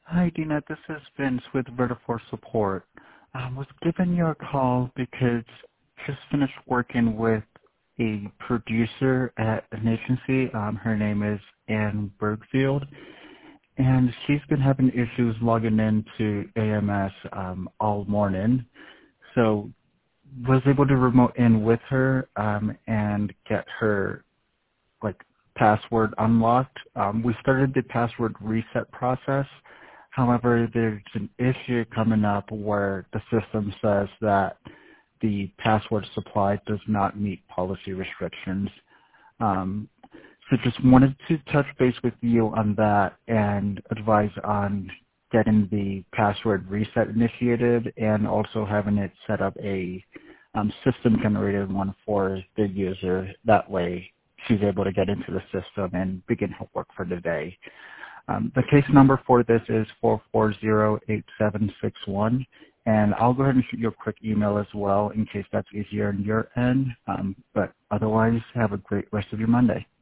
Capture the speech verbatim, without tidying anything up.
Hi, Dina. This is Vince with Vertifor Support. I was giving you a call because just finished working with a producer at an agency. Um, her name is Ann Bergfield, and she's been having issues logging into A M S um, all morning. So was able to remote in with her um, and get her like password unlocked. Um, we started the password reset process. However, there's an issue coming up where the system says that the password supplied does not meet policy restrictions. Um, so just wanted to touch base with you on that and advise on getting the password reset initiated and also having it set up a um, system-generated one for the user. That way she's able to get into the system and begin her work for the day. Um, the case number for this is four four zero eight seven six one, and I'll go ahead and shoot you a quick email as well in case that's easier on your end. Um, but otherwise, have a great rest of your Monday.